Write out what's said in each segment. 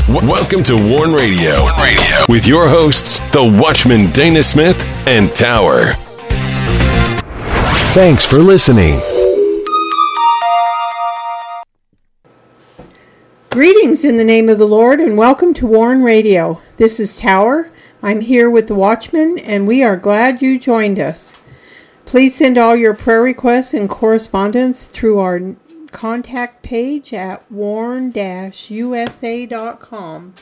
Welcome to Warn Radio. With your hosts, the Watchman Dana Smith and Tower. Thanks for listening. Greetings in the name of the Lord and welcome to Warn Radio. This is Tower. I'm here with the Watchman and we are glad you joined us. Please send all your prayer requests and correspondence through our contact page at warn-usa.com.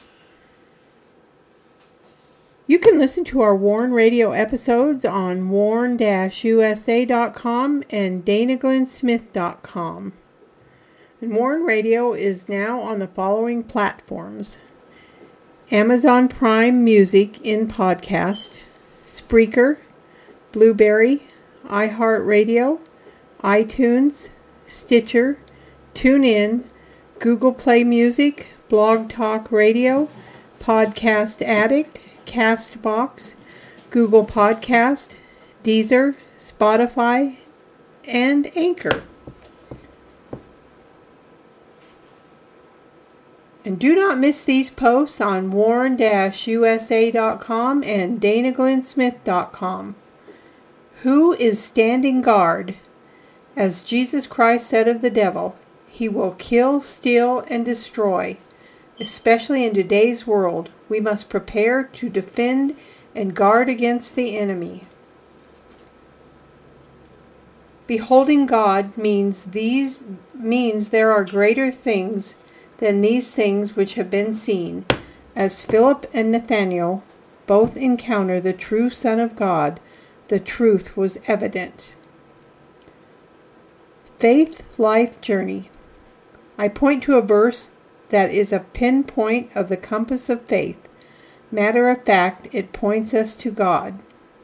You can listen to our Warn Radio episodes on warn-usa.com and danaglennsmith.com. And Warn Radio is now on the following platforms: Amazon Prime Music in podcast, Spreaker, Blueberry, iHeartRadio, iTunes, Stitcher, TuneIn, Google Play Music, Blog Talk Radio, Podcast Addict, Castbox, Google Podcast, Deezer, Spotify, and Anchor. And do not miss these posts on warn-usa.com and danaglennsmith.com. Who is standing guard? As Jesus Christ said of the devil, he will kill, steal, and destroy. Especially in today's world, we must prepare to defend and guard against the enemy. Beholding God means there are greater things than these things which have been seen. As Philip and Nathanael both encounter the true Son of God, the truth was evident. Faith Life Journey. I point to a verse that is a pinpoint of the compass of faith. Matter of fact, it points us to God.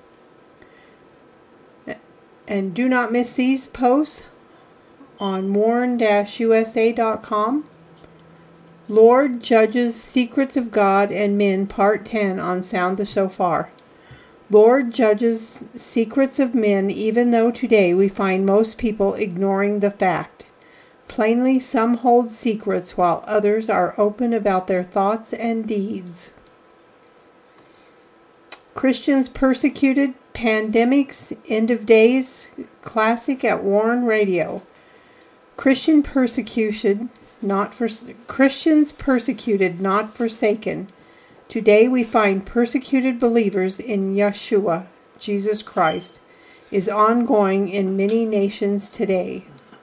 And do not miss these posts on warn-usa.com. Lord judges secrets of God and men, part 10 on Sound the Shofar. Lord judges secrets of men, even though today we find most people ignoring the fact. Plainly, some hold secrets while others are open about their thoughts and deeds. Christians persecuted, pandemics, end of days, classic at Warn Radio. Christians persecuted, not forsaken. Today we find persecuted believers in Yeshua, Jesus Christ, is ongoing in many nations today.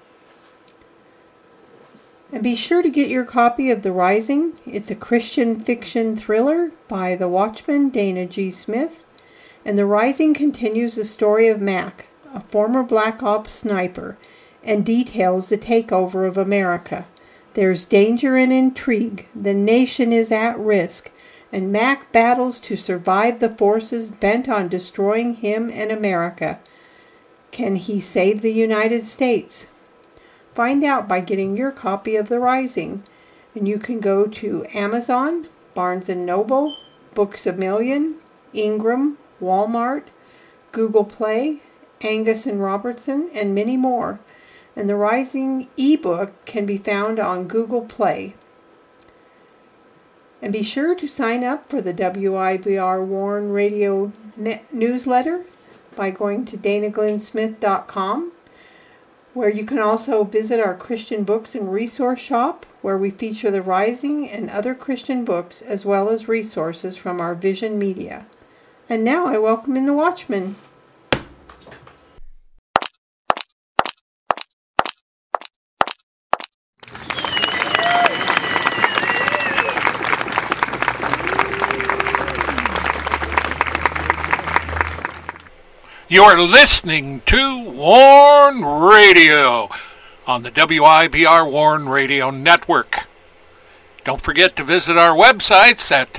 And be sure to get your copy of The Rising. It's a Christian fiction thriller by the Watchman Dana G. Smith. And The Rising continues the story of Mac, a former Black Ops sniper, and details the takeover of America. There's danger and intrigue. The nation is at risk, and Mac battles to survive the forces bent on destroying him and America. Can he save the United States? Find out by getting your copy of The Rising. And you can go to Amazon, Barnes & Noble, Books A Million, Ingram, Walmart, Google Play, Angus & Robertson, and many more. And The Rising ebook can be found on Google Play. And be sure to sign up for the WIBR Warn Radio newsletter by going to danaglennsmith.com, where you can also visit our Christian books and resource shop, where we feature The Rising and other Christian books, as well as resources from our Vision Media. And now I welcome in the Watchman. You're listening to Warn Radio on the WIBR Warn Radio Network. Don't forget to visit our websites at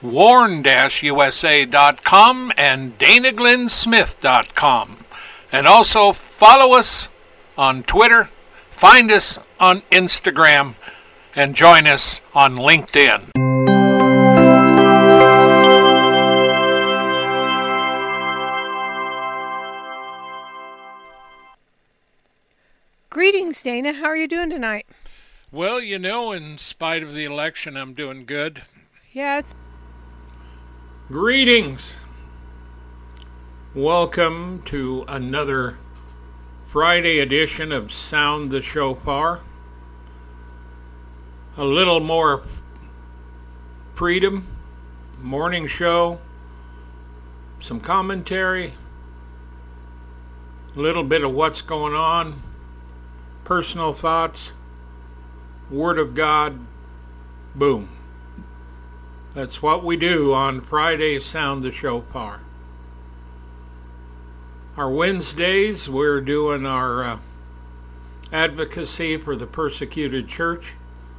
warn-usa.com and danaglennsmith.com. And also follow us on Twitter, find us on Instagram, and join us on LinkedIn. Greetings, Dana. How are you doing tonight? Well, in spite of the election, I'm doing good. Yeah, Greetings. Welcome to another Friday edition of Sound the Shofar. A little more freedom, morning show, some commentary, a little bit of what's going on, personal thoughts, Word of God, boom. That's what we do on Friday, Sound the Shofar. Our Wednesdays, we're doing our advocacy for the persecuted church.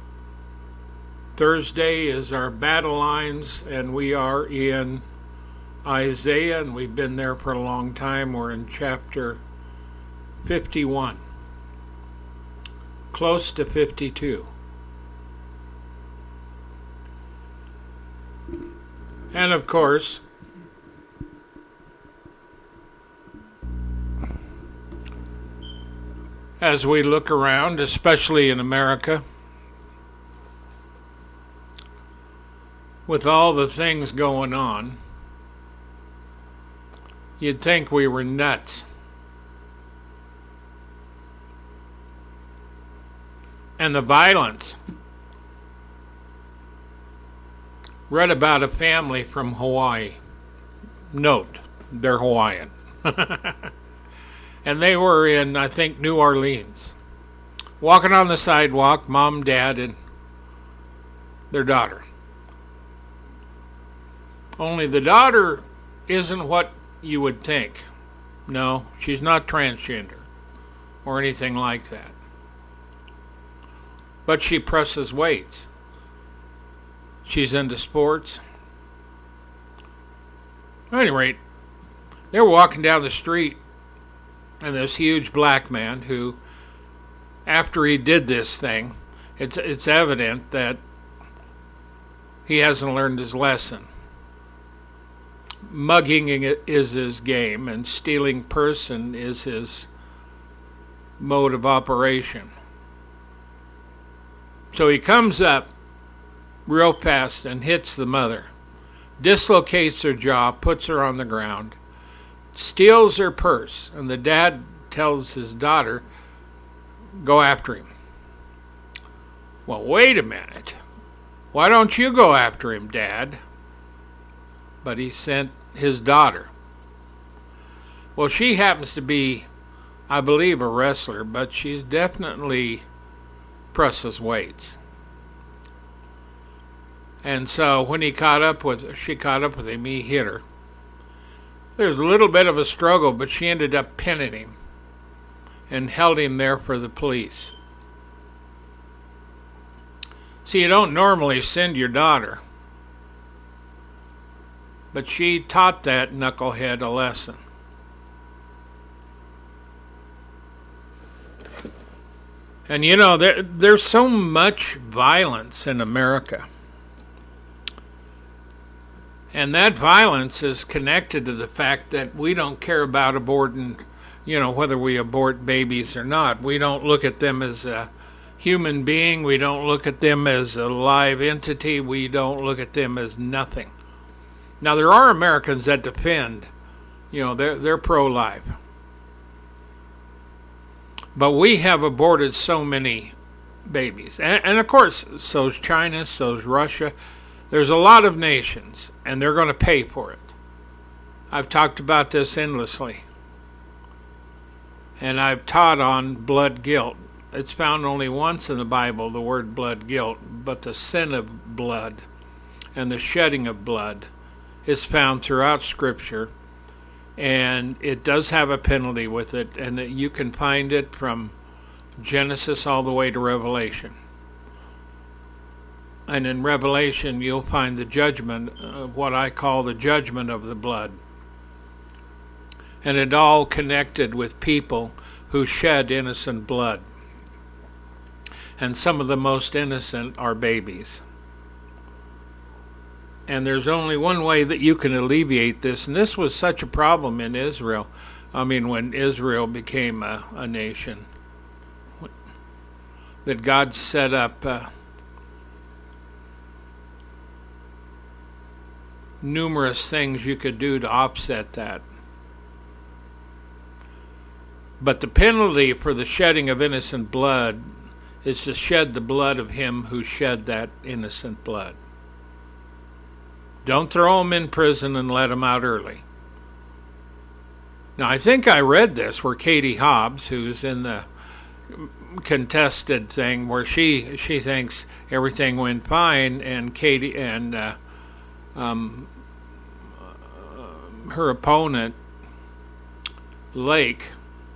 Thursday is our battle lines, and we are in Isaiah, and we've been there for a long time. We're in chapter 51, close to 52. And of course, as we look around, especially in America, with all the things going on, you'd think we were nuts. And the violence. Read about a family from Hawaii. Note, they're Hawaiian. And they were in, I think, New Orleans. Walking on the sidewalk, mom, dad, and their daughter. Only the daughter isn't what you would think. No, she's not transgender or anything like that. But she presses weights. She's into sports. At any rate, they were walking down the street, and this huge black man who, after he did this thing, it's evident that he hasn't learned his lesson. Mugging is his game, and stealing person is his mode of operation. So he comes up real fast and hits the mother, dislocates her jaw, puts her on the ground, steals her purse, and the dad tells his daughter, go after him. Well, wait a minute. Why don't you go after him, Dad? But he sent his daughter. Well, she happens to be, I believe, a wrestler, but she's definitely presses weights. And so when she caught up with him, he hit her. There's a little bit of a struggle, but she ended up pinning him and held him there for the police. See, you don't normally send your daughter, but she taught that knucklehead a lesson. And there's so much violence in America. And that violence is connected to the fact that we don't care about aborting, whether we abort babies or not. We don't look at them as a human being. We don't look at them as a live entity. We don't look at them as nothing. Now, there are Americans that defend, they're pro-life. But we have aborted so many babies. And of course, so's China, so's Russia. There's a lot of nations, and they're going to pay for it. I've talked about this endlessly. And I've taught on blood guilt. It's found only once in the Bible, the word blood guilt, but the sin of blood and the shedding of blood is found throughout Scripture, and it does have a penalty with it, and you can find it from Genesis all the way to Revelation. And in Revelation, you'll find the judgment, what I call the judgment of the blood. And it all connected with people who shed innocent blood. And some of the most innocent are babies. And there's only one way that you can alleviate this, and this was such a problem in Israel. When Israel became a nation. that God set up numerous things you could do to offset that. But the penalty for the shedding of innocent blood is to shed the blood of him who shed that innocent blood. Don't throw him in prison and let him out early. Now, I think I read this where Katie Hobbs, who's in the contested thing, where she thinks everything went fine, and Katie and her opponent, Lake,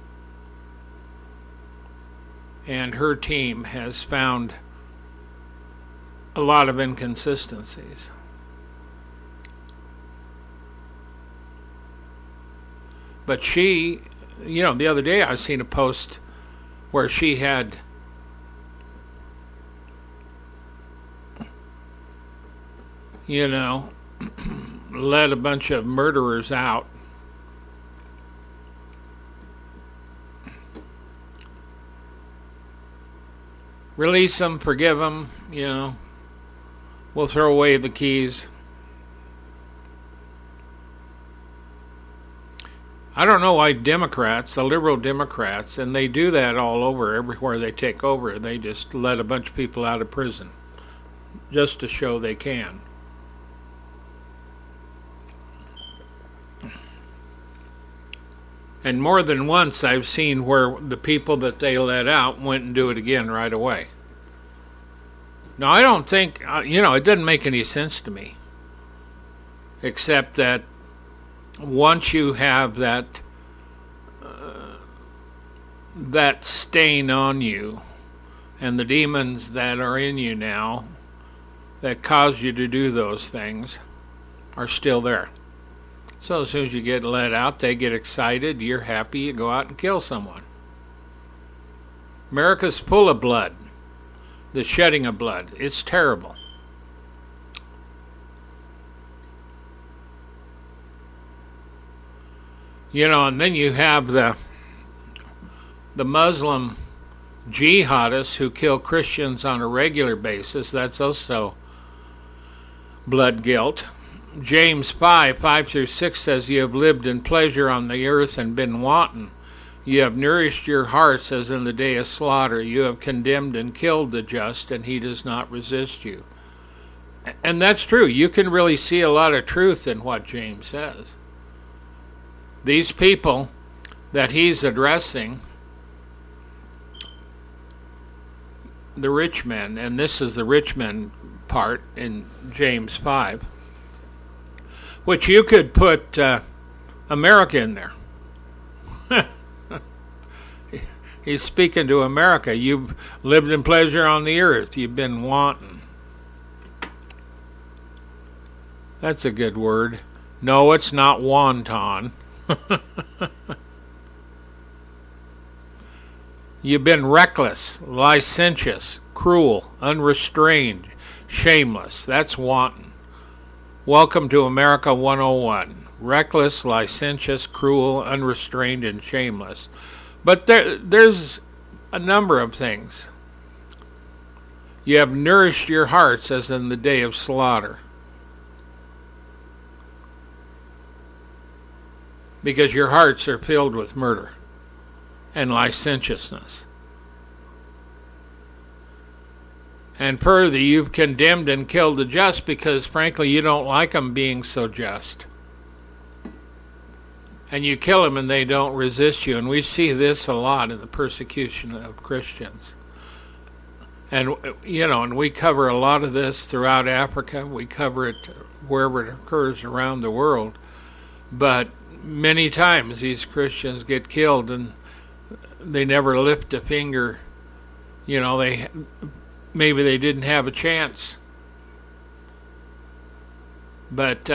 and her team has found a lot of inconsistencies. But she, the other day I seen a post where she had let a bunch of murderers out. Release them, forgive them, we'll throw away the keys. I don't know why Democrats, the liberal Democrats, and they do that all over, everywhere they take over, they just let a bunch of people out of prison just to show they can. And more than once I've seen where the people that they let out went and do it again right away. Now, I don't think, it doesn't make any sense to me. Except that once you have that stain on you, and the demons that are in you now that cause you to do those things are still there. So as soon as you get let out, they get excited, you're happy, you go out and kill someone. America's full of blood. The shedding of blood. It's terrible. And then you have the Muslim jihadists who kill Christians on a regular basis. That's also blood guilt. James 5:5-6 says, "You have lived in pleasure on the earth and been wanton. You have nourished your hearts as in the day of slaughter. You have condemned and killed the just, and he does not resist you." And that's true. You can really see a lot of truth in what James says. These people that he's addressing, the rich men, and this is the rich men part in James 5, which you could put America in there. He's speaking to America. You've lived in pleasure on the earth. You've been wanton. That's a good word. No, it's not wanton. You've been reckless, licentious, cruel, unrestrained, shameless. That's wanton. Welcome to America 101. Reckless, licentious, cruel, unrestrained, and shameless. But there's a number of things. You have nourished your hearts as in the day of slaughter. Because your hearts are filled with murder and licentiousness. And further, you've condemned and killed the just because, frankly, you don't like them being so just. And you kill them and they don't resist you. And we see this a lot in the persecution of Christians. And, and we cover a lot of this throughout Africa. We cover it wherever it occurs around the world. But many times these Christians get killed and they never lift a finger. Maybe they didn't have a chance. But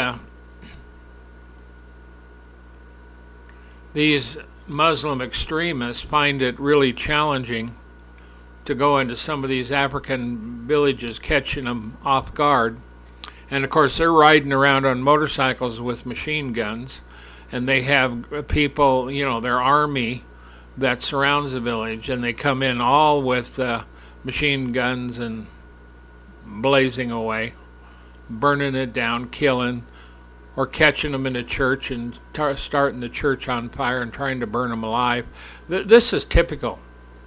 these Muslim extremists find it really challenging to go into some of these African villages, catching them off guard. And of course they're riding around on motorcycles with machine guns, and they have people, their army that surrounds the village, and they come in all with machine guns and blazing away, burning it down, killing, or catching them in a church and starting the church on fire and trying to burn them alive. This is typical.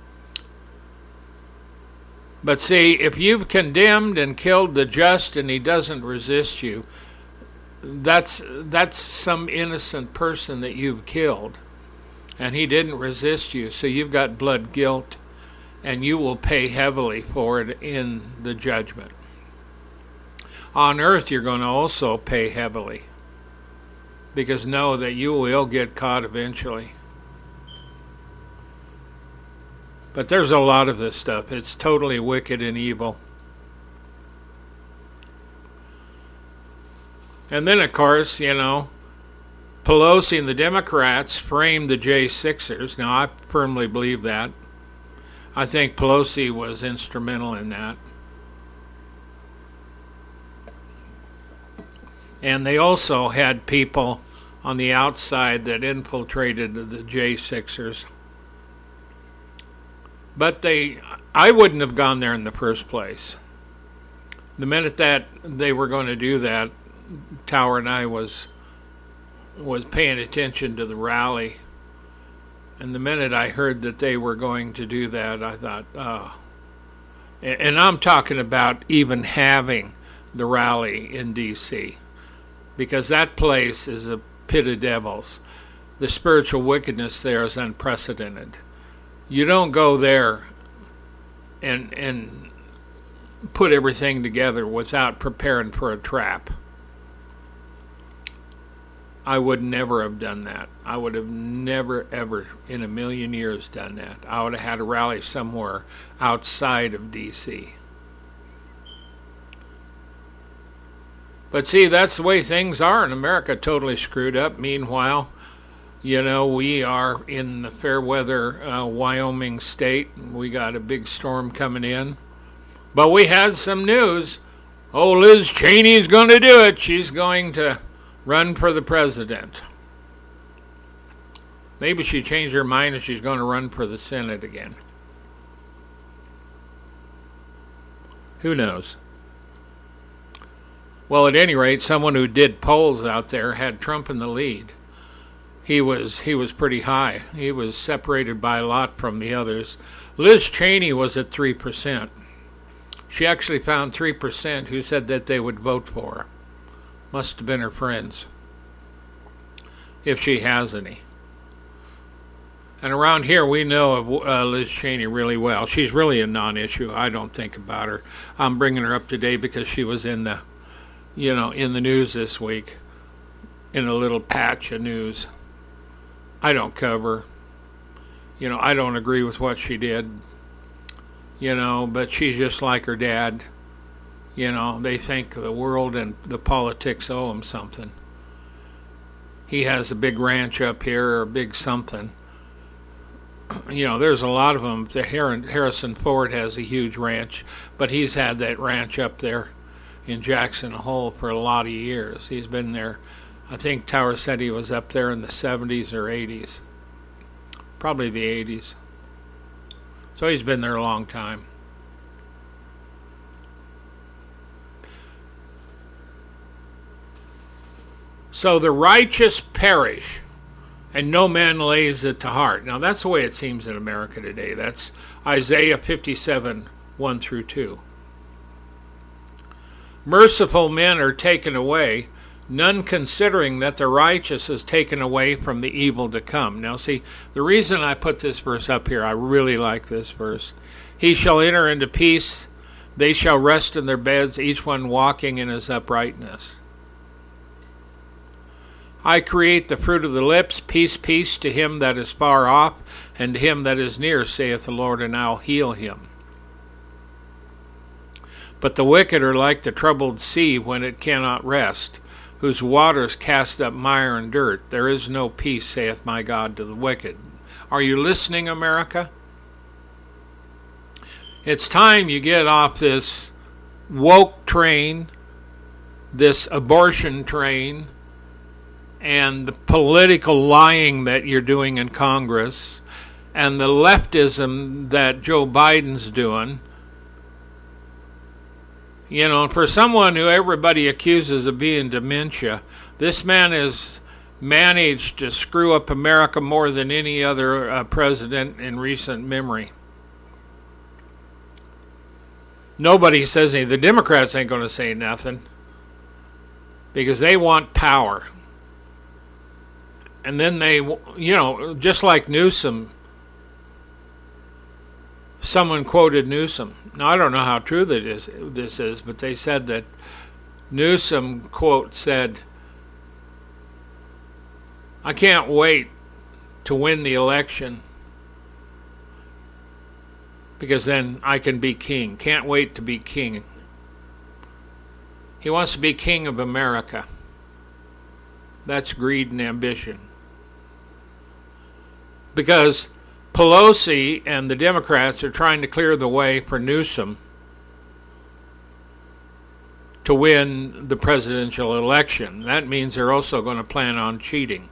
But see, if you've condemned and killed the just and he doesn't resist you, that's some innocent person that you've killed. And he didn't resist you, so you've got blood guilt, and you will pay heavily for it in the judgment. On earth, you're going to also pay heavily, because know that you will get caught eventually. But there's a lot of this stuff. It's totally wicked and evil. And then, of course, Pelosi and the Democrats framed the J6ers. Now, I firmly believe that. I think Pelosi was instrumental in that. And they also had people on the outside that infiltrated the J6ers. But I wouldn't have gone there in the first place. The minute that they were going to do that, Tower and I was paying attention to the rally. And the minute I heard that they were going to do that, I thought, oh. And I'm talking about even having the rally in D.C., because that place is a pit of devils. The spiritual wickedness there is unprecedented. You don't go there and put everything together without preparing for a trap. I would never have done that. I would have never, ever in a million years done that. I would have had a rally somewhere outside of D.C. But see, that's the way things are in America, totally screwed up. Meanwhile, we are in the fair weather Wyoming state. We got a big storm coming in. But we had some news. Oh, Liz Cheney's going to do it. She's going to run for the president. Maybe she changed her mind and she's going to run for the Senate again. Who knows? Well, at any rate, someone who did polls out there had Trump in the lead. He was pretty high. He was separated by a lot from the others. Liz Cheney was at 3%. She actually found 3% who said that they would vote for her. Must have been her friends, if she has any. And around here, we know of Liz Cheney really well. She's really a non-issue. I don't think about her. I'm bringing her up today because she was in the news this week, in a little patch of news. I don't cover. I don't agree with what she did. But she's just like her dad. They think the world and the politics owe him something. He has a big ranch up here, or a big something. There's a lot of them. Harrison Ford has a huge ranch, but he's had that ranch up there in Jackson Hole for a lot of years. He's been there. I think Tower said he was up there in the 70s or 80s. Probably the 80s. So he's been there a long time. So the righteous perish, and no man lays it to heart. Now that's the way it seems in America today. That's Isaiah 57, 1 through 2. Merciful men are taken away, none considering that the righteous is taken away from the evil to come. Now see, the reason I put this verse up here, I really like this verse. He shall enter into peace, they shall rest in their beds, each one walking in his uprightness. I create the fruit of the lips, peace, peace to him that is far off, and to him that is near, saith the Lord, and I'll heal him. But the wicked are like the troubled sea when it cannot rest, whose waters cast up mire and dirt. There is no peace, saith my God, to the wicked. Are you listening, America? It's time you get off this woke train, this abortion train, and the political lying that you're doing in Congress, and the leftism that Joe Biden's doing, You know, for someone who everybody accuses of being dementia, this man has managed to screw up America more than any other president in recent memory. Nobody says anything. The Democrats ain't going to say nothing because they want power. And then they, you know, just like Newsom, someone quoted Newsom. Now, I don't know how true this is, but they said that Newsom, quote, said, "I can't wait to win the election because then I can be king. Can't wait to be king." He wants to be king of America. That's greed and ambition. Because Pelosi and the Democrats are trying to clear the way for Newsom to win the presidential election. That means they're also going to plan on cheating.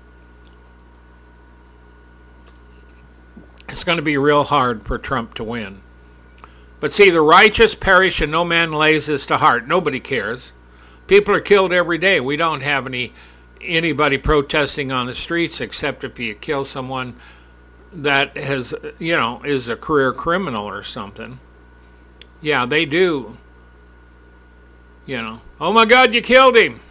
It's going to be real hard for Trump to win. But see, the righteous perish and no man lays this to heart. Nobody cares. People are killed every day. We don't have anybody protesting on the streets except if you kill someone that has, you know, is a career criminal or something. Yeah, they do. You know, "Oh my God, you killed him."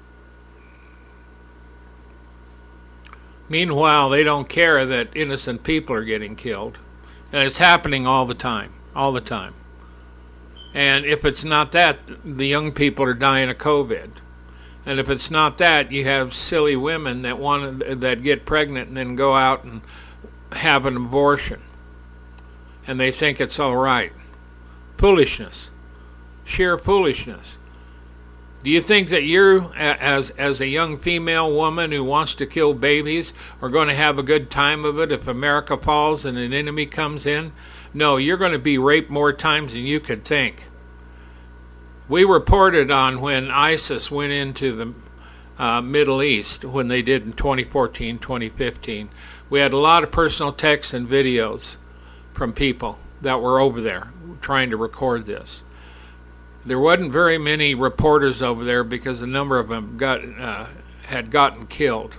Meanwhile, they don't care that innocent people are getting killed. And it's happening all the time. All the time. And if it's not that, the young people are dying of COVID. And if it's not that, you have silly women that get pregnant and then go out and have an abortion. And they think it's all right. Foolishness. Sheer foolishness. Do you think that you, as a young female woman who wants to kill babies, are going to have a good time of it if America falls and an enemy comes in? No, you're going to be raped more times than you could think. We reported on when ISIS went into the Middle East, when they did in 2014, 2015. We had a lot of personal texts and videos from people that were over there trying to record this. There wasn't very many reporters over there because a number of them had gotten killed.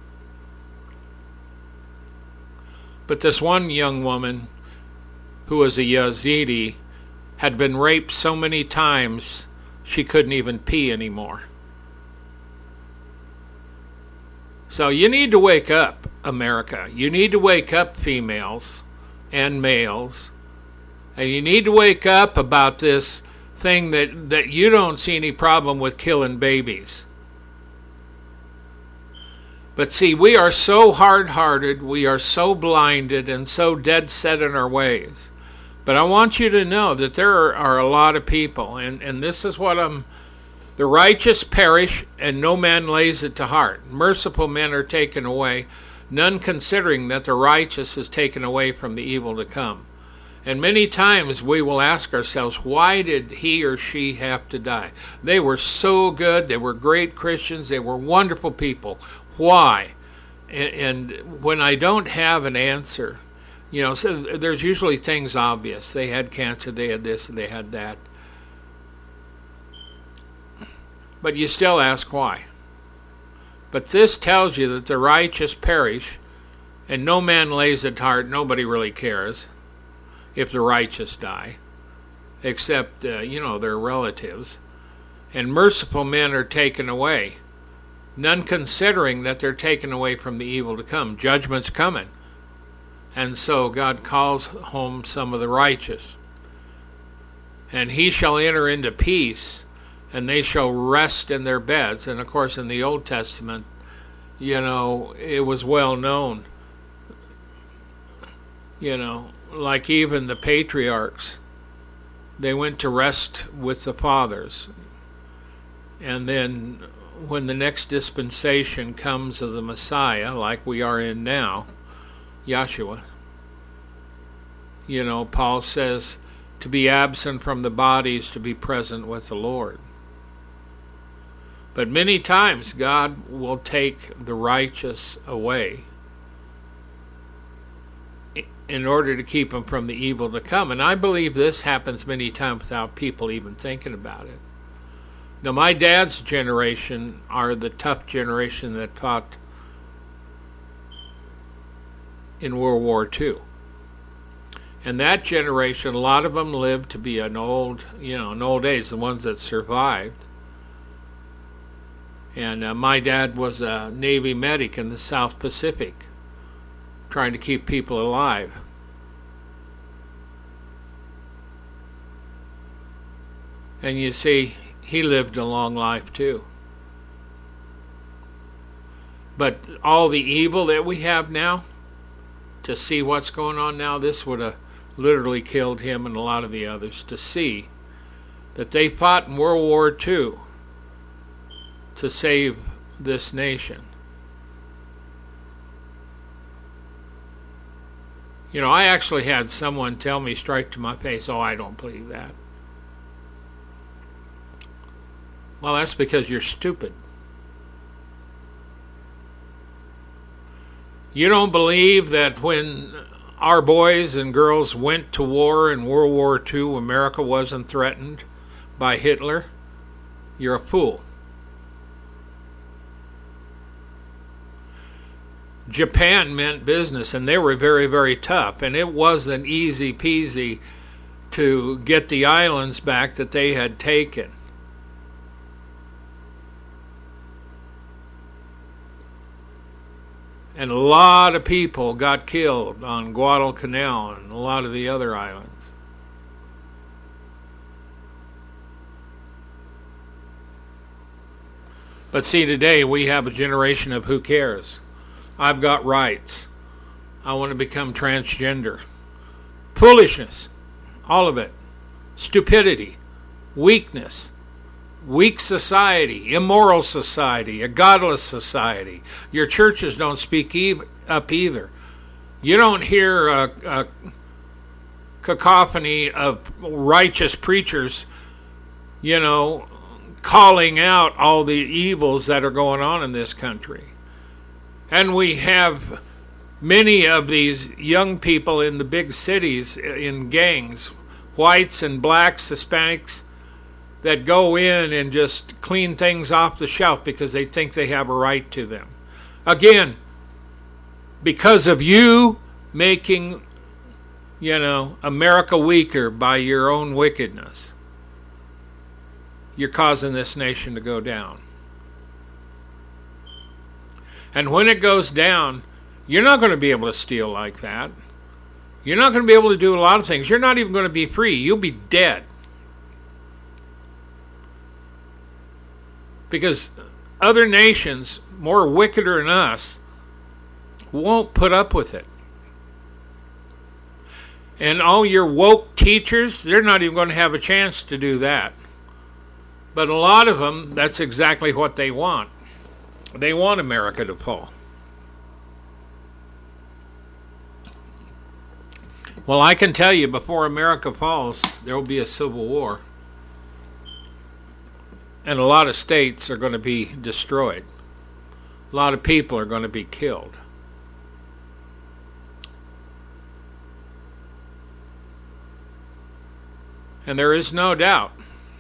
But this one young woman, who was a Yazidi, had been raped so many times she couldn't even pee anymore. So you need to wake up, America. You need to wake up, females and males. And you need to wake up about this thing that you don't see any problem with killing babies. But see, we are so hard-hearted, we are so blinded and so dead set in our ways. But I want you to know that there are a lot of people, and this is what the righteous perish, and no man lays it to heart. Merciful men are taken away, none considering that the righteous is taken away from the evil to come. And many times we will ask ourselves, why did he or she have to die? They were so good, they were great Christians, they were wonderful people. Why? And when I don't have an answer, you know, so there's usually things obvious. They had cancer, they had this, and they had that. But you still ask why. But this tells you that the righteous perish, and no man lays it to heart. Nobody really cares if the righteous die, except, their relatives. And merciful men are taken away, none considering that they're taken away from the evil to come. Judgment's coming. And so God calls home some of the righteous. And he shall enter into peace, and they shall rest in their beds. And of course, in the Old Testament, it was well known, like even the patriarchs, they went to rest with the fathers. And then when the next dispensation comes of the Messiah, like we are in now, Yahshua, Paul says to be absent from the body is to be present with the Lord. But many times God will take the righteous away in order to keep them from the evil to come. And I believe this happens many times without people even thinking about it. Now, my dad's generation are the tough generation that fought in World War II. And that generation, a lot of them lived to be an old age, the ones that survived. And my dad was a Navy medic in the South Pacific, trying to keep people alive. And you see, he lived a long life too. But all the evil that we have now, to see what's going on now, this would have literally killed him and a lot of the others, to see that they fought in World War II to save this nation. You know, I actually had someone tell me straight to my face, "Oh, I don't believe that." Well, that's because you're stupid. You don't believe that when our boys and girls went to war in World War II, America wasn't threatened by Hitler? You're a fool. Japan meant business, and they were very, very tough, and it wasn't easy peasy to get the islands back that they had taken. And a lot of people got killed on Guadalcanal and a lot of the other islands. But see, today we have a generation of who cares. I've got rights. I want to become transgender. Foolishness. All of it. Stupidity. Weakness. Weak society. Immoral society. A godless society. Your churches don't speak up either. You don't hear a cacophony of righteous preachers, calling out all the evils that are going on in this country. And we have many of these young people in the big cities in gangs, whites and blacks, Hispanics, that go in and just clean things off the shelf because they think they have a right to them. Again, because of you making, America weaker by your own wickedness, you're causing this nation to go down. And when it goes down, you're not going to be able to steal like that. You're not going to be able to do a lot of things. You're not even going to be free. You'll be dead. Because other nations, more wickeder than us, won't put up with it. And all your woke teachers, they're not even going to have a chance to do that. But a lot of them, that's exactly what they want. They want America to fall. Well, I can tell you, before America falls, there will be a civil war. And a lot of states are going to be destroyed. A lot of people are going to be killed. And there is no doubt.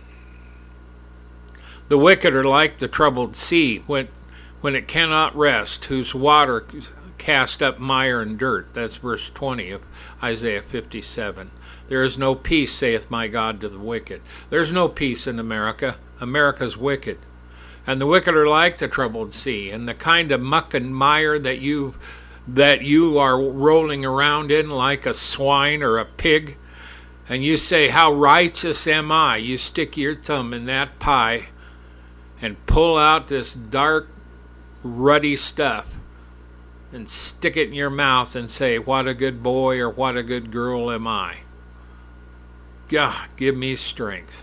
The wicked are like the troubled sea when it cannot rest, whose water cast up mire and dirt. That's verse 20 of Isaiah 57. There is no peace, saith my God, to the wicked. There's no peace in America. America's wicked. And the wicked are like the troubled sea, and the kind of muck and mire that you are rolling around in like a swine or a pig. And you say, how righteous am I? You stick your thumb in that pie and pull out this dark, ruddy stuff and stick it in your mouth and say, what a good boy or what a good girl am I. God, give me strength.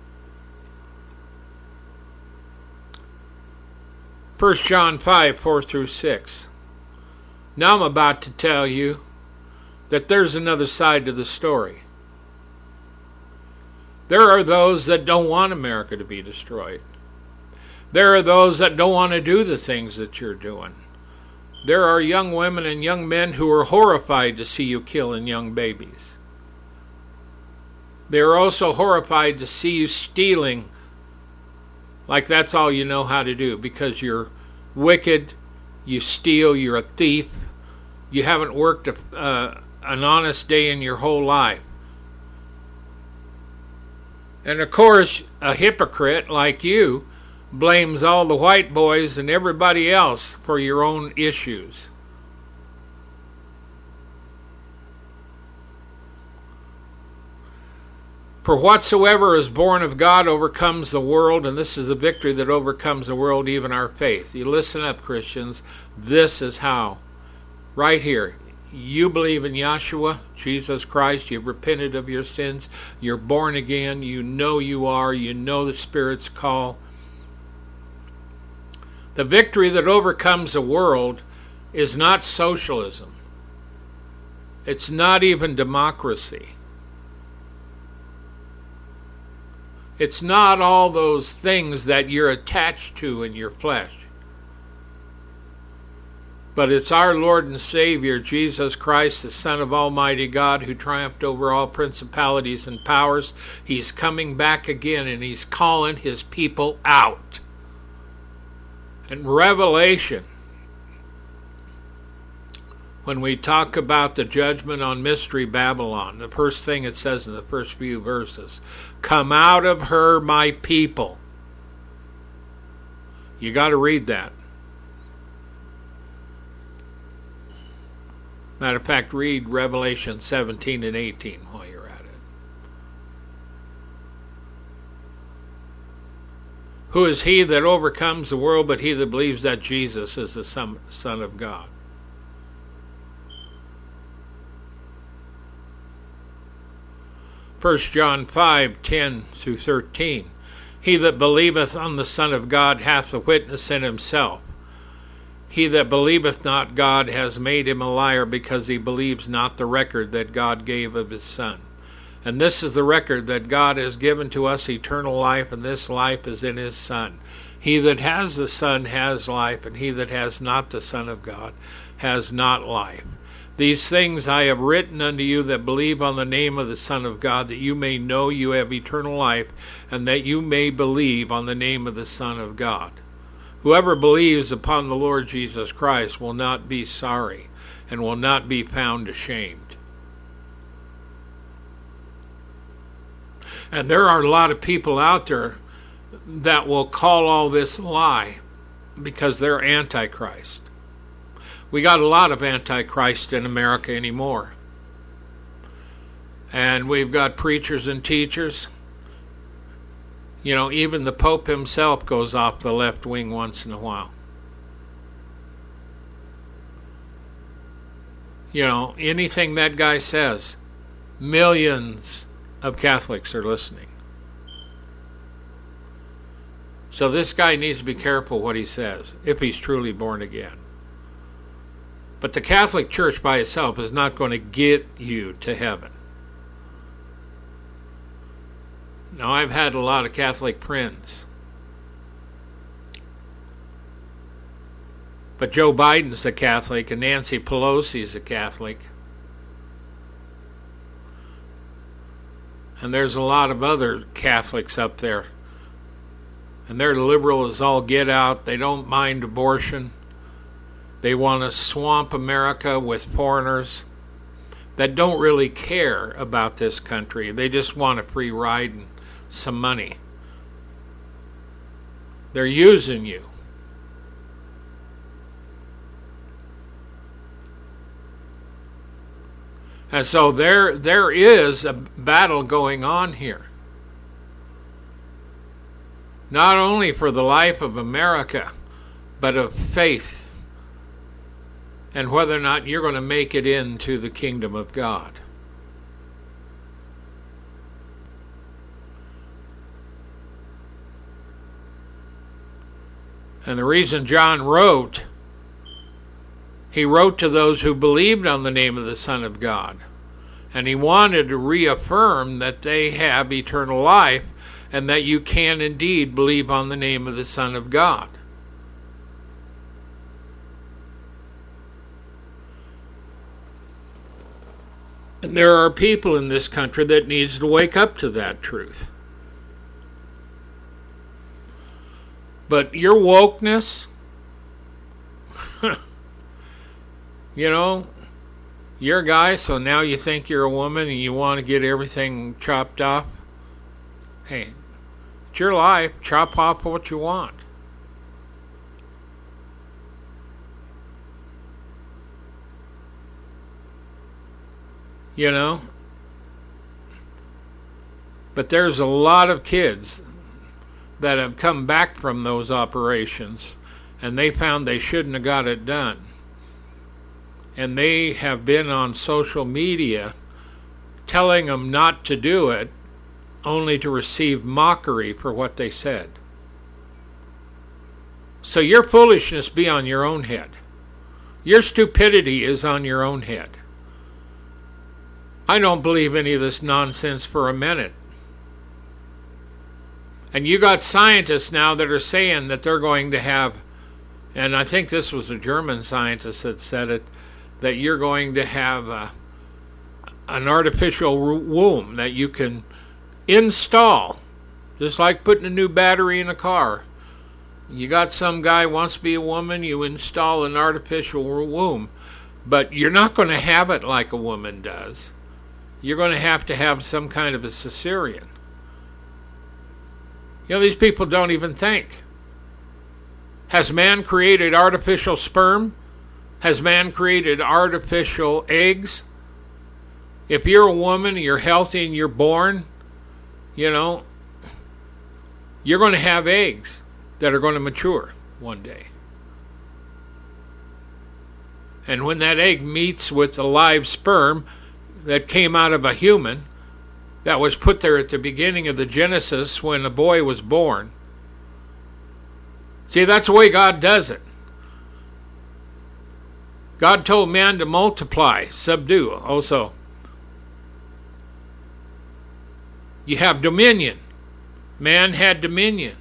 1 John 5, 4 through 6. Now I'm about to tell you that there's another side to the story. There are those that don't want America to be destroyed. There are those that don't want to do the things that you're doing. There are young women and young men who are horrified to see you killing young babies. They're also horrified to see you stealing like that's all you know how to do, because you're wicked, you steal, you're a thief, you haven't worked an honest day in your whole life. And of course, a hypocrite like you blames all the white boys and everybody else for your own issues. For whatsoever is born of God overcomes the world, and this is the victory that overcomes the world, even our faith. You listen up, Christians. This is how. Right here. You believe in Yahshua, Jesus Christ. You've repented of your sins. You're born again. You know you are. You know the Spirit's call. The victory that overcomes the world is not socialism. It's not even democracy. It's not all those things that you're attached to in your flesh. But it's our Lord and Savior, Jesus Christ, the Son of Almighty God, who triumphed over all principalities and powers. He's coming back again, and He's calling His people out. And Revelation, when we talk about the judgment on Mystery Babylon, the first thing it says in the first few verses, come out of her, my people. You got to read that. Matter of fact, read Revelation 17 and 18 while you're at it. Who is he that overcomes the world but he that believes that Jesus is the Son of God? First John 5:10-13. He that believeth on the Son of God hath a witness in himself. He that believeth not God has made him a liar, because he believes not the record that God gave of his Son. And this is the record, that God has given to us eternal life, and this life is in his Son. He that has the Son has life, and he that has not the Son of God has not life. These things I have written unto you that believe on the name of the Son of God, that you may know you have eternal life, and that you may believe on the name of the Son of God. Whoever believes upon the Lord Jesus Christ will not be sorry, and will not be found ashamed. And there are a lot of people out there that will call all this a lie because they're Antichrist. We got a lot of Antichrist in America anymore. And we've got preachers and teachers. You know, even the Pope himself goes off the left wing once in a while. You know, anything that guy says, millions of Catholics are listening. So this guy needs to be careful what he says, if he's truly born again. But the Catholic Church by itself is not going to get you to heaven. Now, I've had a lot of Catholic friends. But Joe Biden's a Catholic, and Nancy Pelosi's a Catholic. And there's a lot of other Catholics up there. And they're liberal as all get out. They don't mind abortion. They want to swamp America with foreigners that don't really care about this country. They just want a free ride and some money. They're using you. And so there is a battle going on here. Not only for the life of America, but of faith, and whether or not you're going to make it into the kingdom of God. And the reason John wrote, he wrote to those who believed on the name of the Son of God. And he wanted to reaffirm that they have eternal life, and that you can indeed believe on the name of the Son of God. And there are people in this country that needs to wake up to that truth. But your wokeness, you know, you're a guy, so now you think you're a woman and you want to get everything chopped off. Hey, it's your life. Chop off what you want. You know? But there's a lot of kids that have come back from those operations and they found they shouldn't have got it done. And they have been on social media telling them not to do it, only to receive mockery for what they said. So your foolishness be on your own head. Your stupidity is on your own head. I don't believe any of this nonsense for a minute. And you got scientists now that are saying that they're going to have, and I think this was a German scientist that said it, that you're going to have an artificial womb that you can install, just like putting a new battery in a car. You got some guy wants to be a woman, you install an artificial womb, but you're not going to have it like a woman does. You're going to have some kind of a cesarean. You know, these people don't even think. Has man created artificial sperm? Has man created artificial eggs? If you're a woman, you're healthy and you're born, you know, you're going to have eggs that are going to mature one day. And when that egg meets with the live sperm that came out of a human, that was put there at the beginning of the Genesis when the boy was born. See, that's the way God does it. God told man to multiply, subdue also. You have dominion. Man had dominion.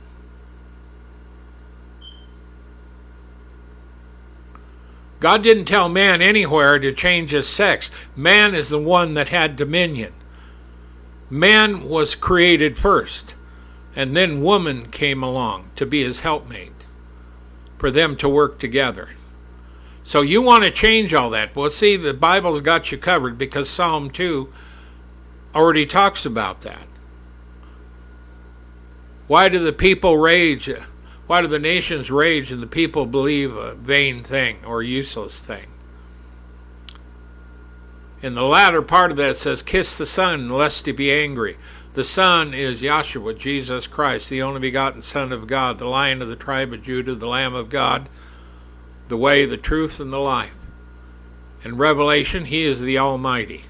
God didn't tell man anywhere to change his sex. Man is the one that had dominion. Man was created first, and then woman came along to be his helpmate, for them to work together. So you want to change all that. Well, see, the Bible's got you covered because Psalm 2 already talks about that. Why do the people rage? Why do the nations rage and the people believe a vain thing or useless thing? In the latter part of that it says, kiss the Son, lest he be angry. The Son is Yahshua, Jesus Christ, the only begotten Son of God, the Lion of the tribe of Judah, the Lamb of God, the way, the truth, and the life. In Revelation, he is the Almighty.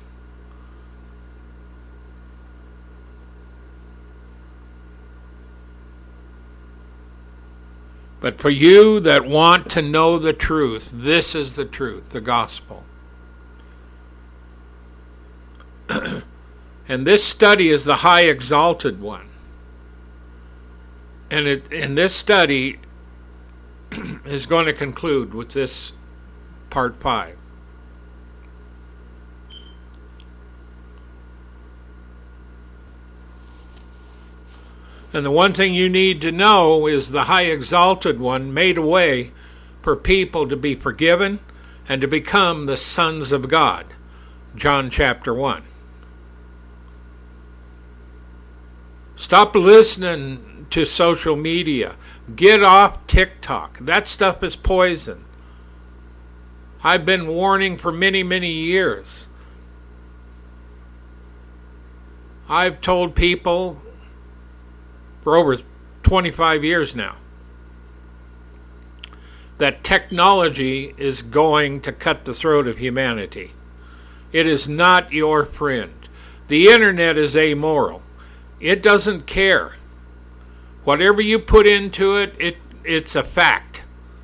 But for you that want to know the truth, this is the truth, the gospel. And this study is the high exalted one. And in this study is going to conclude with this part 5. And the one thing you need to know is the high exalted one made a way for people to be forgiven and to become the sons of God. John chapter 1. Stop listening to social media. Get off TikTok. That stuff is poison. I've been warning for many, many years. I've told people for over 25 years now that technology is going to cut the throat of humanity. It is not your friend. The internet is amoral. It doesn't care. Whatever you put into it, it's a fact.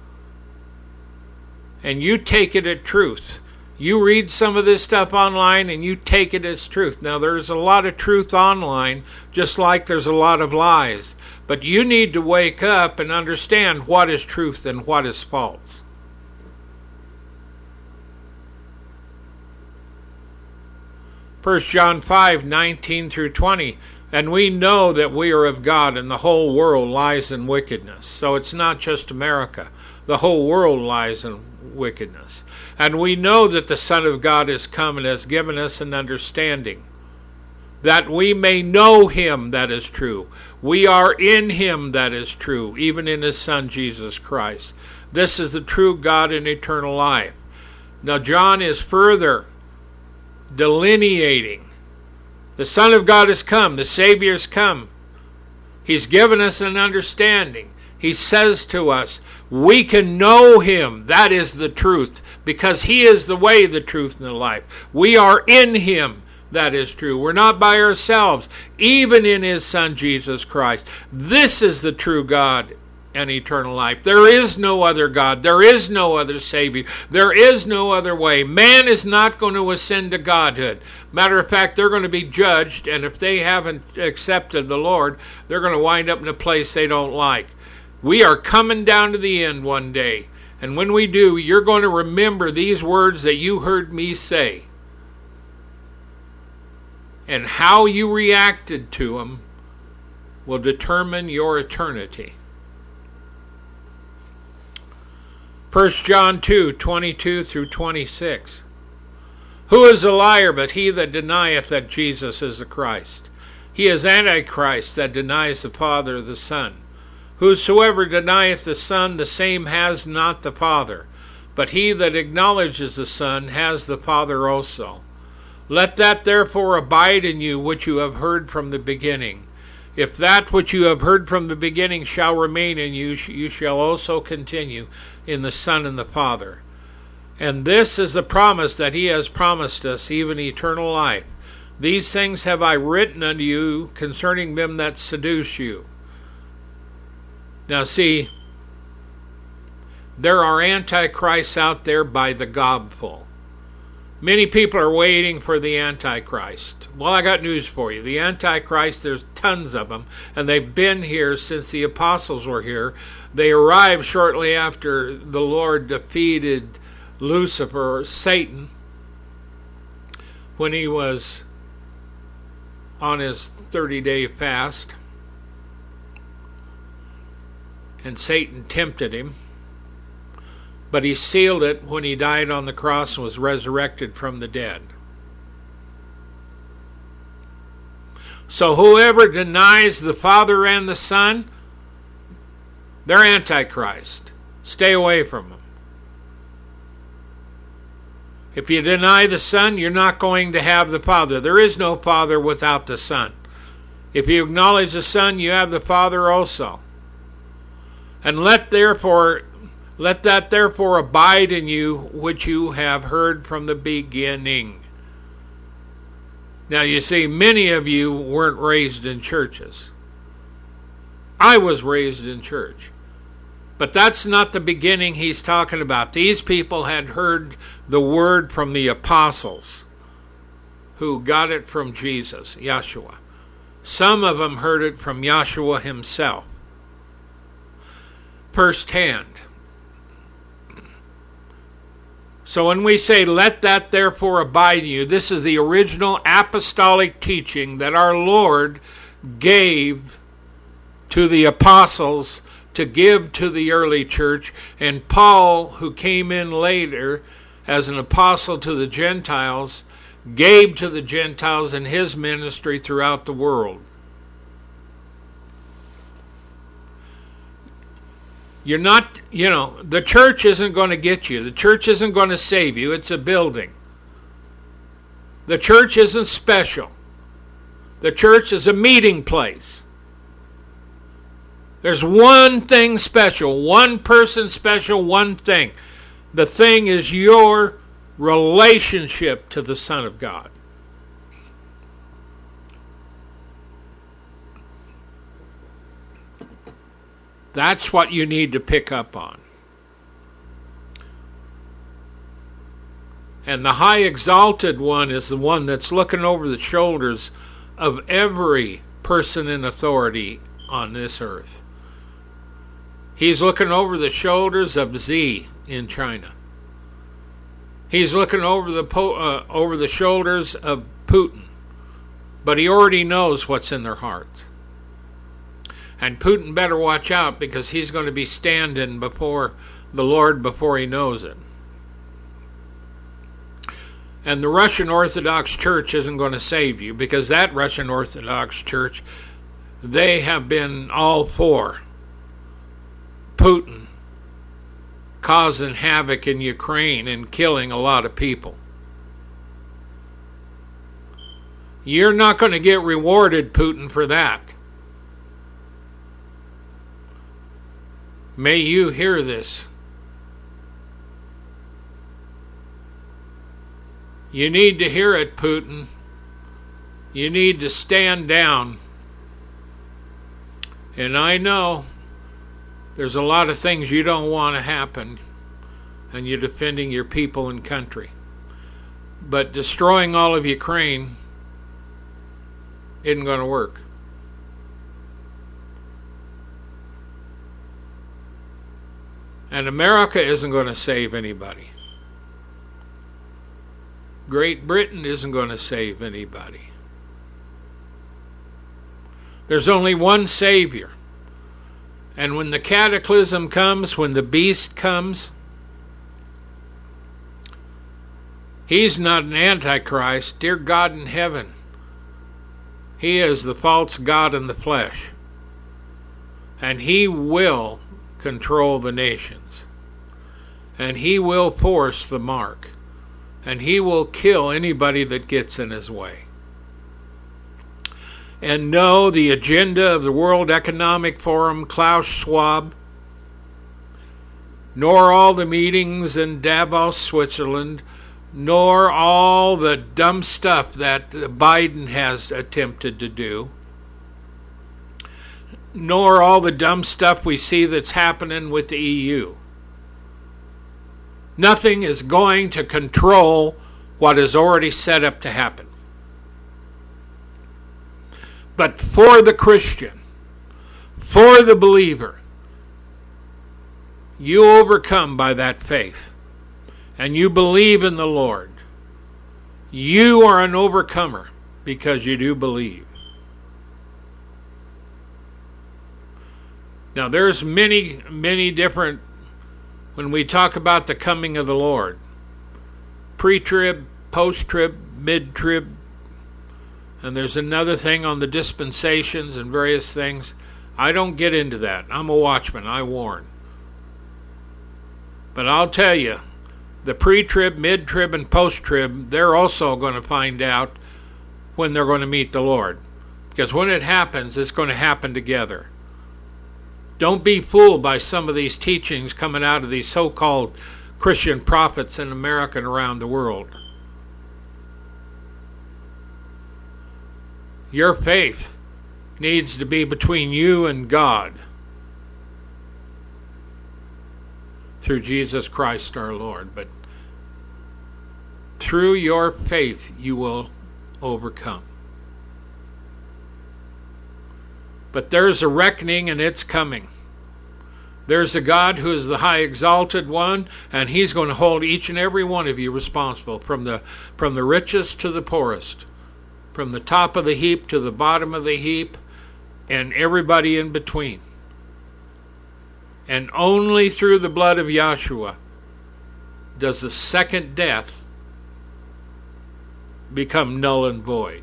And you take it as truth. You read some of this stuff online and you take it as truth. Now, there's a lot of truth online, just like there's a lot of lies. But you need to wake up and understand what is truth and what is false. 1 John 5:19 through 20. And we know that we are of God, and the whole world lies in wickedness. So it's not just America. The whole world lies in wickedness. And we know that the Son of God is come and has given us an understanding, that we may know him that is true. We are in him that is true, even in his Son Jesus Christ. This is the true God and eternal life. Now John is further delineating. The Son of God has come. The Savior's come. He's given us an understanding. He says to us, we can know him. That is the truth, because he is the way, the truth, and the life. We are in him. That is true. We're not by ourselves, even in his Son Jesus Christ. This is the true God and eternal life. There is no other God. There is no other Savior. There is no other way. Man is not going to ascend to Godhood. Matter of fact, they're going to be judged, and if they haven't accepted the Lord, they're going to wind up in a place they don't like. We are coming down to the end one day, and when we do, you're going to remember these words that you heard me say. And how you reacted to them will determine your eternity. 1 John 2:22 through 26. Who is a liar but he that denieth that Jesus is the Christ? He is Antichrist that denies the Father of the Son. Whosoever denieth the Son, the same has not the Father. But he that acknowledges the Son has the Father also. Let that therefore abide in you which you have heard from the beginning. If that which you have heard from the beginning shall remain in you, you shall also continue in the Son and the Father. And this is the promise that he has promised us, even eternal life. These things have I written unto you concerning them that seduce you. Now see, there are antichrists out there by the gobful. Many people are waiting for the Antichrist. Well, I got news for you. The Antichrist, there's tons of them, and they've been here since the apostles were here. They arrived shortly after the Lord defeated Lucifer, or Satan, when he was on his 30-day fast. And Satan tempted him. But he sealed it when he died on the cross and was resurrected from the dead. So whoever denies the Father and the Son, they're Antichrist. Stay away from them. If you deny the Son, you're not going to have the Father. There is no Father without the Son. If you acknowledge the Son, you have the Father also. And let that therefore abide in you which you have heard from the beginning. Now you see, many of you weren't raised in churches. I was raised in church. But that's not the beginning he's talking about. These people had heard the word from the apostles, who got it from Jesus, Yeshua. Some of them heard it from Yeshua himself, firsthand. So when we say, let that therefore abide in you, this is the original apostolic teaching that our Lord gave to the apostles to give to the early church, and Paul, who came in later as an apostle to the Gentiles, gave to the Gentiles in his ministry throughout the world. You're not, the church isn't going to get you. The church isn't going to save you. It's a building. The church isn't special. The church is a meeting place. There's one thing special, one person special, one thing. The thing is your relationship to the Son of God. That's what you need to pick up on. And the high exalted one is the one that's looking over the shoulders of every person in authority on this earth. He's looking over the shoulders of Xi in China. He's looking over the shoulders of Putin, but he already knows what's in their hearts. And Putin better watch out, because he's going to be standing before the Lord before he knows it. And the Russian Orthodox Church isn't going to save you, because that Russian Orthodox Church, they have been all for Putin causing havoc in Ukraine and killing a lot of people. You're not going to get rewarded, Putin, for that. May you hear this. You need to hear it, Putin. You need to stand down. And I know there's a lot of things you don't want to happen, and you're defending your people and country. But destroying all of Ukraine isn't going to work. And America isn't going to save anybody. Great Britain isn't going to save anybody. There's only one Savior. And when the cataclysm comes, when the beast comes, he's not an antichrist. Dear God in heaven, he is the false god in the flesh. And he will control the nations. And he will force the mark. And he will kill anybody that gets in his way. And no, the agenda of the World Economic Forum, Klaus Schwab, nor all the meetings in Davos, Switzerland, nor all the dumb stuff that Biden has attempted to do, nor all the dumb stuff we see that's happening with the EU. Nothing is going to control what is already set up to happen. But for the Christian, for the believer, you overcome by that faith, and you believe in the Lord. You are an overcomer because you do believe. Now there's many, many different, when we talk about the coming of the Lord, pre-trib, post-trib, mid-trib, and there's another thing on the dispensations and various things. I don't get into that. I'm a watchman. I warn. But I'll tell you, the pre-trib, mid-trib, and post-trib, they're also going to find out when they're going to meet the Lord. Because when it happens, it's going to happen together. Don't be fooled by some of these teachings coming out of these so-called Christian prophets in America and around the world. Your faith needs to be between you and God through Jesus Christ our Lord. But through your faith you will overcome. But there's a reckoning, and it's coming. There's a God who is the high exalted one, and he's going to hold each and every one of you responsible, from the richest to the poorest, from the top of the heap to the bottom of the heap, and everybody in between. And only through the blood of Yahshua does the second death become null and void.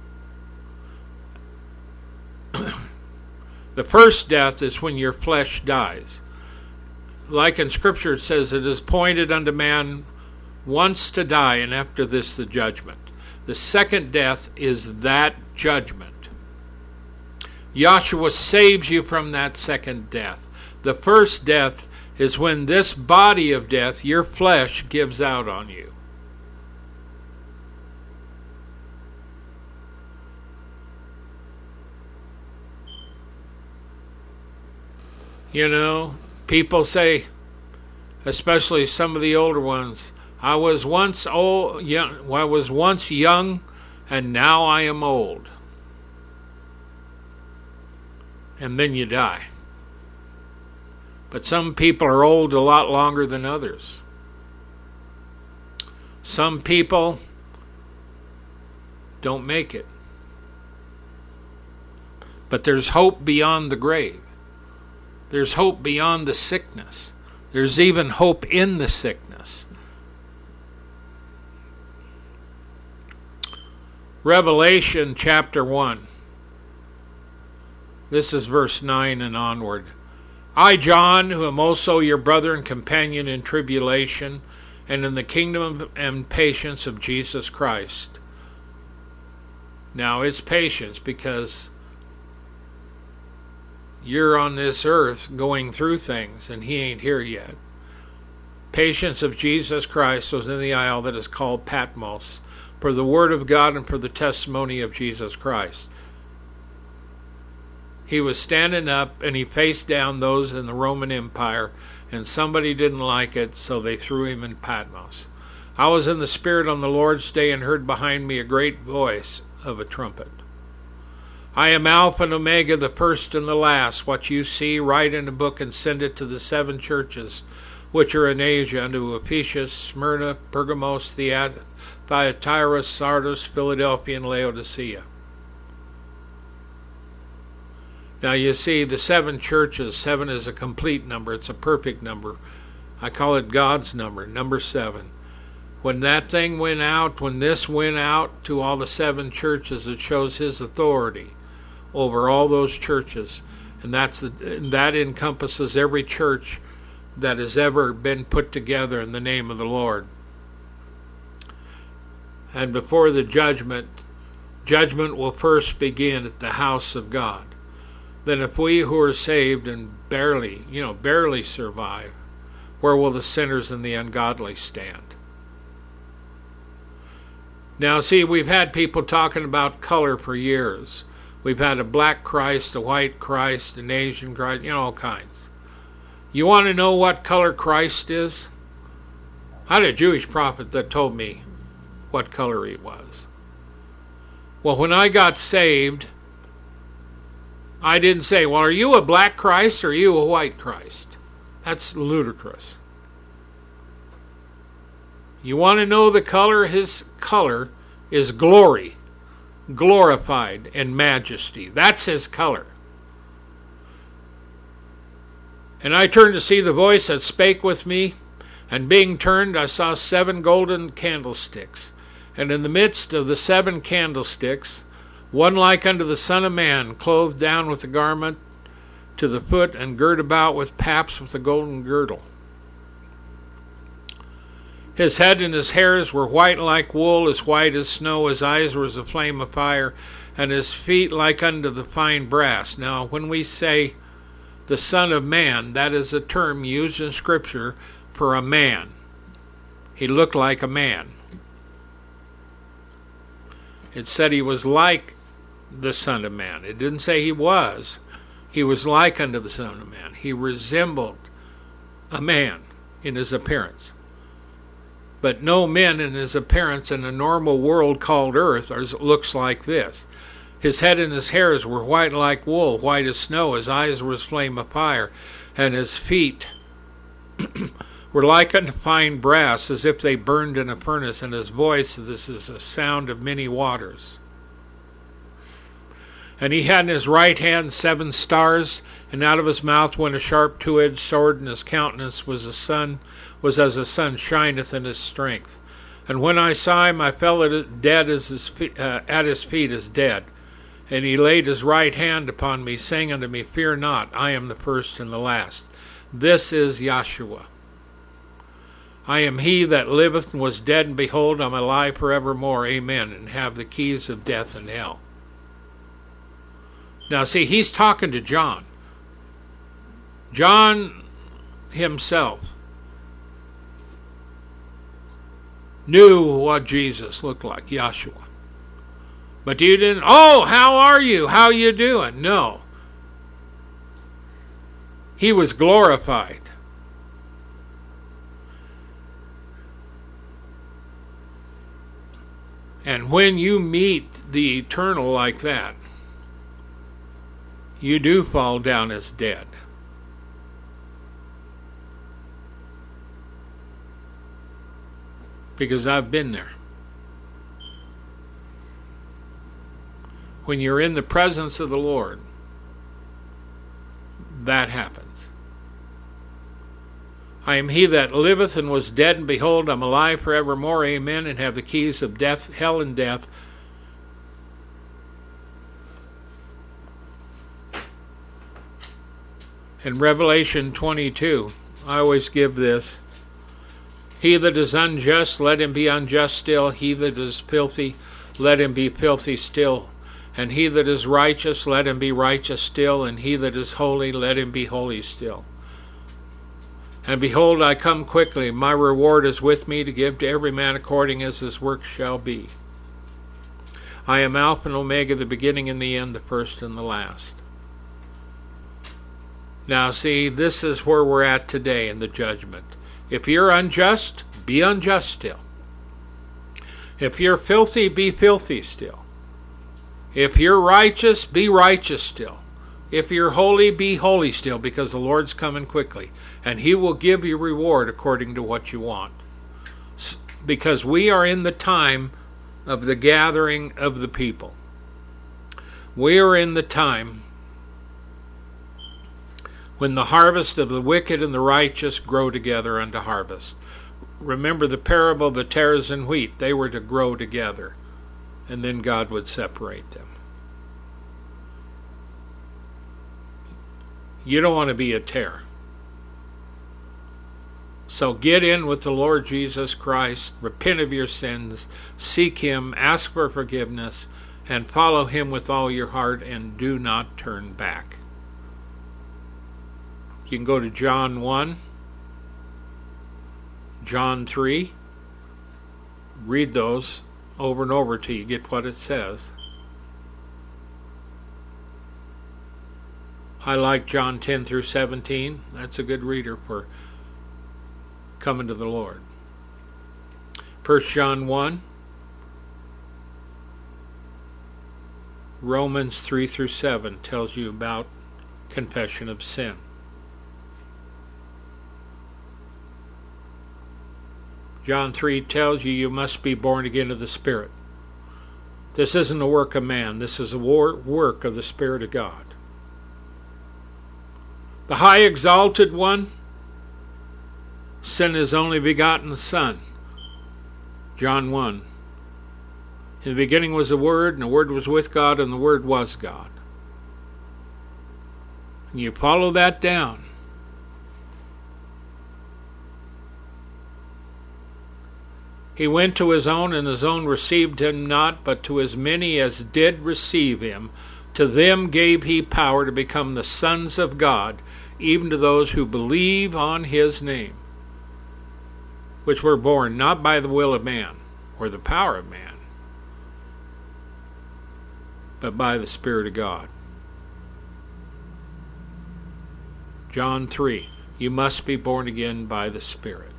The first death is when your flesh dies. Like in Scripture it says, it is appointed unto man once to die, and after this the judgment. The second death is that judgment. Yahshua saves you from that second death. The first death is when this body of death, your flesh, gives out on you. You know, people say, especially some of the older ones, I was once young, and now I am old. And then you die. But some people are old a lot longer than others. Some people don't make it. But there's hope beyond the grave. There's hope beyond the sickness. There's even hope in the sickness. Revelation chapter 1. This is verse 9 and onward. I, John, who am also your brother and companion in tribulation and in the kingdom and patience of Jesus Christ. Now it's patience because you're on this earth going through things and he ain't here yet. Patience of Jesus Christ was in the isle that is called Patmos, for the word of God and for the testimony of Jesus Christ. He was standing up and he faced down those in the Roman Empire, and somebody didn't like it, so they threw him in Patmos. I was in the Spirit on the Lord's day and heard behind me a great voice of a trumpet. I am Alpha and Omega, the first and the last. What you see, write in a book and send it to the 7 churches which are in Asia, unto Ephesus, Smyrna, Pergamos, Thyatira, Sardis, Philadelphia, and Laodicea. Now you see, the 7 churches, 7 is a complete number. It's a perfect number. I call it God's number, number 7. When that thing went out, when this went out to all the 7 churches, it shows his authority over all those churches. And that encompasses every church that has ever been put together in the name of the Lord. And before the judgment will first begin at the house of God. Then if we who are saved and barely survive, where will the sinners and the ungodly stand? Now see, we've had people talking about color for years. We've had a black Christ, a white Christ, an Asian Christ, all kinds. You want to know what color Christ is? I had a Jewish prophet that told me what color he was. Well, when I got saved, I didn't say, well, are you a black Christ or are you a white Christ? That's ludicrous. You want to know the color? His color is glory, glorified, and majesty. That's his color. And I turned to see the voice that spake with me, and being turned, I saw 7 golden candlesticks. And in the midst of the 7 candlesticks, one like unto the Son of Man, clothed down with a garment to the foot, and girt about with paps with a golden girdle. His head and his hairs were white like wool, as white as snow. His eyes were as a flame of fire, and his feet like unto the fine brass. Now, when we say the Son of Man, that is a term used in Scripture for a man. He looked like a man. It said he was like the Son of Man. It didn't say he was. He was like unto the Son of Man. He resembled a man in his appearance. But no men in his appearance in a normal world called earth looks like this. His head and his hairs were white like wool, white as snow. His eyes were as flame of fire, and his feet were like unto fine brass, as if they burned in a furnace, and his voice, this is a sound of many waters. And he had in his right hand 7 stars, and out of his mouth went a sharp 2-edged sword, and his countenance was as the sun shineth in his strength. And when I saw him, I fell at his feet as dead. And he laid his right hand upon me, saying unto me, Fear not, I am the first and the last. This is Yahshua. I am he that liveth and was dead, and behold, I am alive forevermore. Amen. And have the keys of death and hell. Now see, he's talking to John. John himself knew what Jesus looked like, Yahshua. But you didn't, how are you? How you doing? No. He was glorified. And when you meet the eternal like that, you do fall down as dead. because I've been there. When you're in the presence of the Lord, that happens. I am he that liveth and was dead, and behold, I'm alive forevermore, amen, and have the keys of death, hell and death. In Revelation 22, I always give this. He that is unjust, let him be unjust still. He that is filthy, let him be filthy still. And he that is righteous, let him be righteous still. And he that is holy, let him be holy still. And behold, I come quickly. My reward is with me to give to every man according as his work shall be. I am Alpha and Omega, the beginning and the end, the first and the last. Now see, this is where we're at today in the judgment. If you're unjust, be unjust still. If you're filthy, be filthy still. If you're righteous, be righteous still. If you're holy, be holy still, because the Lord's coming quickly. And He will give you reward according to what you want. Because we are in the time of the gathering of the people. We are in the time when the harvest of the wicked and the righteous grow together unto harvest. Remember the parable of the tares and wheat. They were to grow together, and then God would separate them. You don't want to be a tare. So get in with the Lord Jesus Christ, repent of your sins, seek Him, ask for forgiveness, and follow Him with all your heart, and do not turn back. You can go to John 1, John 3, read those over and over till you get what it says. I like John 10 through 17. That's a good reader for coming to the Lord. 1 John 1, Romans 3 through 7 tells you about confession of sin. John 3 tells you you must be born again of the Spirit. This isn't a work of man. This is a work of the Spirit of God. The high exalted one sent His only begotten Son. John 1. In the beginning was the Word, and the Word was with God, and the Word was God. And you follow that down. He went to His own, and His own received Him not, but to as many as did receive Him, to them gave He power to become the sons of God, even to those who believe on His name, which were born not by the will of man, or the power of man, but by the Spirit of God. John 3, you must be born again by the Spirit.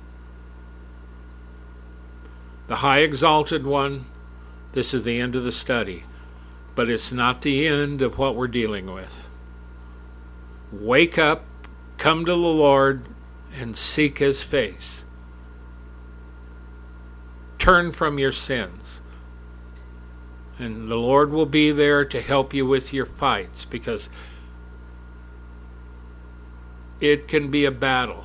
The high exalted one, this is the end of the study, but it's not the end of what we're dealing with. Wake up, come to the Lord, and seek His face. Turn from your sins. And the Lord will be there to help you with your fights, because it can be a battle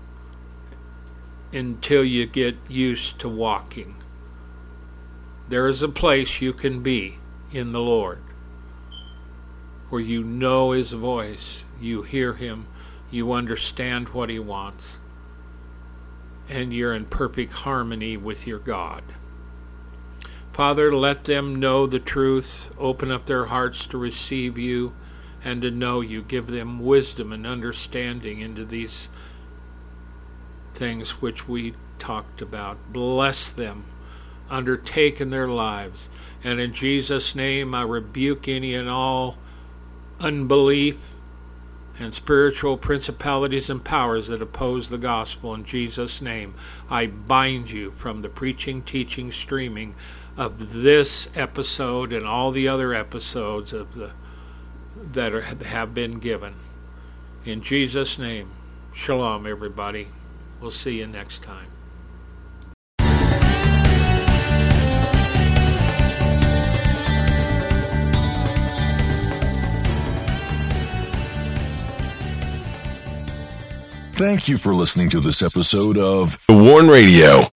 until you get used to walking. There is a place you can be in the Lord where you know His voice, you hear Him, you understand what He wants, and you're in perfect harmony with your God. Father, let them know the truth, open up their hearts to receive You and to know You. Give them wisdom and understanding into these things which we talked about. Bless them, undertake in their lives. And in Jesus' name, I rebuke any and all unbelief and spiritual principalities and powers that oppose the gospel. In Jesus' name, I bind you from the preaching, teaching, streaming of this episode and all the other episodes of have been given. In Jesus' name, shalom, everybody. We'll see you next time. Thank you for listening to this episode of The Warn Radio.